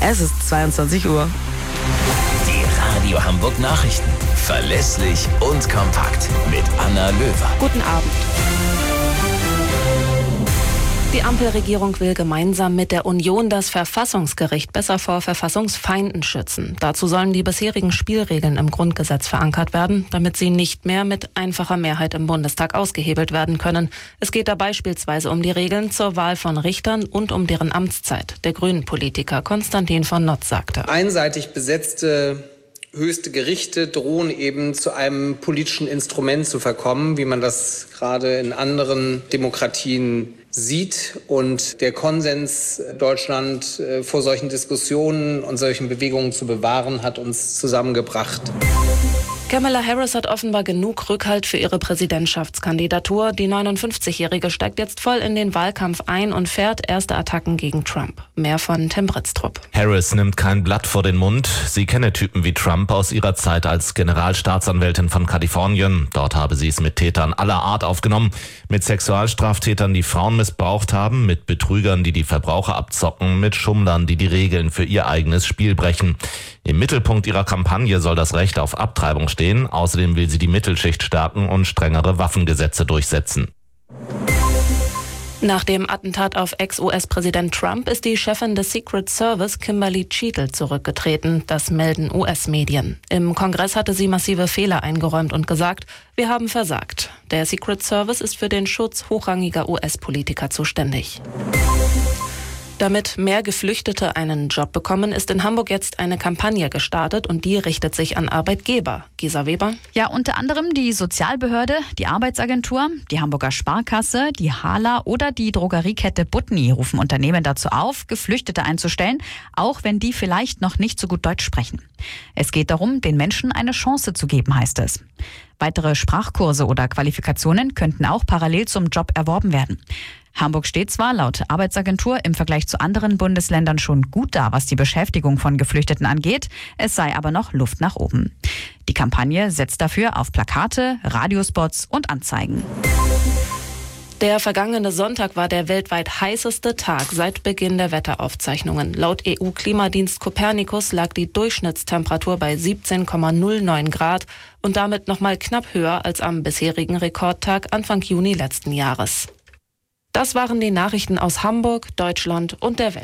Es ist 22 Uhr. Die Radio Hamburg Nachrichten. Verlässlich und kompakt. Mit Anna Löwer. Guten Abend. Die Ampelregierung will gemeinsam mit der Union das Verfassungsgericht besser vor Verfassungsfeinden schützen. Dazu sollen die bisherigen Spielregeln im Grundgesetz verankert werden, damit sie nicht mehr mit einfacher Mehrheit im Bundestag ausgehebelt werden können. Es geht da beispielsweise um die Regeln zur Wahl von Richtern und um deren Amtszeit. Der Grünen-Politiker Konstantin von Notz sagte: Einseitig besetzte höchste Gerichte drohen eben zu einem politischen Instrument zu verkommen, wie man das gerade in anderen Demokratien sieht. Und der Konsens, Deutschland vor solchen Diskussionen und solchen Bewegungen zu bewahren, hat uns zusammengebracht. Kamala Harris hat offenbar genug Rückhalt für ihre Präsidentschaftskandidatur. Die 59-Jährige steigt jetzt voll in den Wahlkampf ein und fährt erste Attacken gegen Trump. Mehr von Tim Britztrup. Harris nimmt kein Blatt vor den Mund. Sie kenne Typen wie Trump aus ihrer Zeit als Generalstaatsanwältin von Kalifornien. Dort habe sie es mit Tätern aller Art aufgenommen. Mit Sexualstraftätern, die Frauen missbraucht haben, mit Betrügern, die die Verbraucher abzocken, mit Schummlern, die die Regeln für ihr eigenes Spiel brechen. Im Mittelpunkt ihrer Kampagne soll das Recht auf Abtreibung stehen. Außerdem will sie die Mittelschicht stärken und strengere Waffengesetze durchsetzen. Nach dem Attentat auf Ex-US-Präsident Trump ist die Chefin des Secret Service Kimberly Cheatle zurückgetreten. Das melden US-Medien. Im Kongress hatte sie massive Fehler eingeräumt und gesagt: Wir haben versagt. Der Secret Service ist für den Schutz hochrangiger US-Politiker zuständig. Damit mehr Geflüchtete einen Job bekommen, ist in Hamburg jetzt eine Kampagne gestartet und die richtet sich an Arbeitgeber. Gisa Weber? Ja, unter anderem die Sozialbehörde, die Arbeitsagentur, die Hamburger Sparkasse, die HALA oder die Drogeriekette Butni rufen Unternehmen dazu auf, Geflüchtete einzustellen, auch wenn die vielleicht noch nicht so gut Deutsch sprechen. Es geht darum, den Menschen eine Chance zu geben, heißt es. Weitere Sprachkurse oder Qualifikationen könnten auch parallel zum Job erworben werden. Hamburg steht zwar laut Arbeitsagentur im Vergleich zu anderen Bundesländern schon gut da, was die Beschäftigung von Geflüchteten angeht. Es sei aber noch Luft nach oben. Die Kampagne setzt dafür auf Plakate, Radiospots und Anzeigen. Der vergangene Sonntag war der weltweit heißeste Tag seit Beginn der Wetteraufzeichnungen. Laut EU-Klimadienst Copernicus lag die Durchschnittstemperatur bei 17,09 Grad und damit nochmal knapp höher als am bisherigen Rekordtag Anfang Juni letzten Jahres. Das waren die Nachrichten aus Hamburg, Deutschland und der Welt.